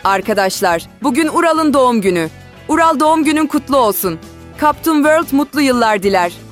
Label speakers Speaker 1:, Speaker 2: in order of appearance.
Speaker 1: Arkadaşlar, bugün Ural'ın doğum günü. Ural doğum günün kutlu olsun. Captain World mutlu yıllar diler.